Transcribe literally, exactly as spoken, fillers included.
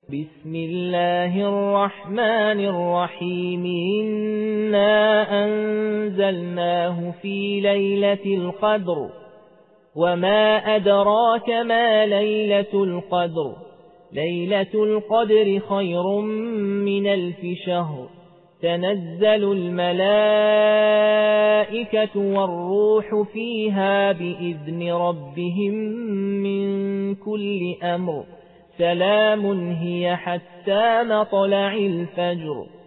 بسم الله الرحمن الرحيم إنا أنزلناه في ليلة القدر وما أدراك ما ليلة القدر ليلة القدر خير من ألف شهر تنزل الملائكة والروح فيها بإذن ربهم من كل أمر سلام هي حتى مطلع الفجر.